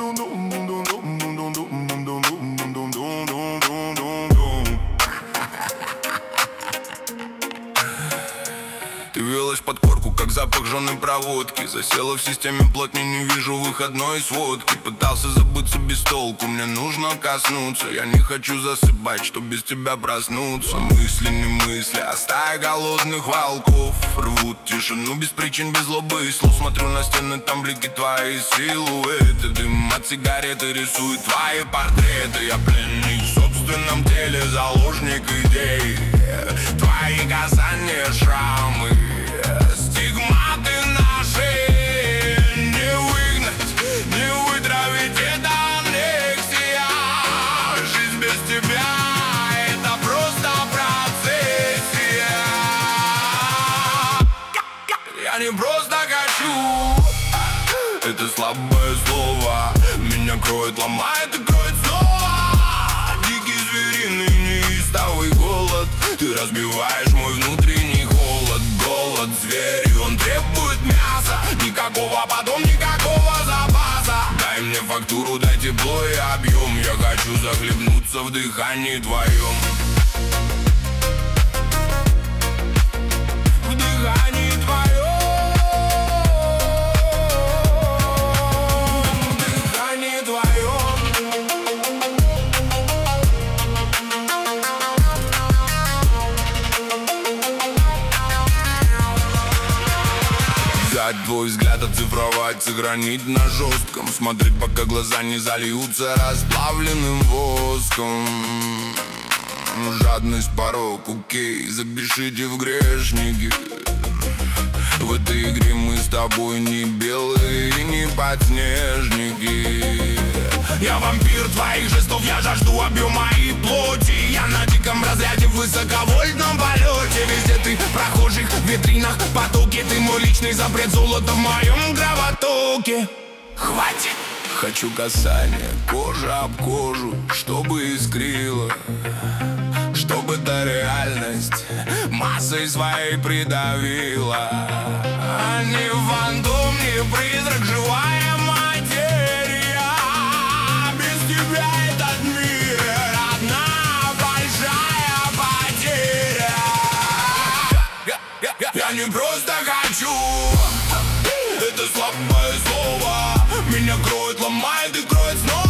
Ты велась под корку, как запах жженой проводки. Засела в системе плотней, не вижу выходной сводки. Пытался забыться без толку, мне нужно коснуться. Я не хочу засыпать, чтоб без тебя проснуться. Мысли не мысли, а стая голодных волков рвут тишину без причин, без злобы и слов. Смотрю на стены, там блики твои силуэты. Дым от сигареты рисует твои портреты. Я пленник в собственном теле, заложник идей. Твои касания, шрамы, стигматы наши. Не выгнать, не вытравить, это аннексия. Жизнь без тебя — это просто процессия. Я не просто хочу, это слабое слово. Меня кроет, ломает и кроет снова. Дикий звериный неистовый голод. Ты разбиваешь мой внутренний холод. Голод зверь, он требует мяса. Никакого потом, никакого запаса. Дай мне фактуру, дай тепло и объем. Я хочу захлебнуться в дыхании твоем. В дыхании твоем. Твой взгляд оцифровать, сохранить на жестком. Смотреть, пока глаза не зальются расплавленным воском. Жадность, порог, окей, запишите в грешники. В этой игре мы с тобой не белые и не подснежники. Я вампир твоих жестов, я жажду объема и плоти. Я на диком разряде в высоковольтном полете. Везде ты, прохожих, в витринах, потоки. Ты мой личный запрет, золото в моем кровотоке. Хватит! Хочу касания, кожа об кожу, чтобы искрило. Чтобы та реальность массой своей придавила. А не фантом, не призрак, живая материя. Без тебя этот мир одна большая потеря. Я не просто хочу, это слабое слово. Меня кроет, ломает и кроет снова.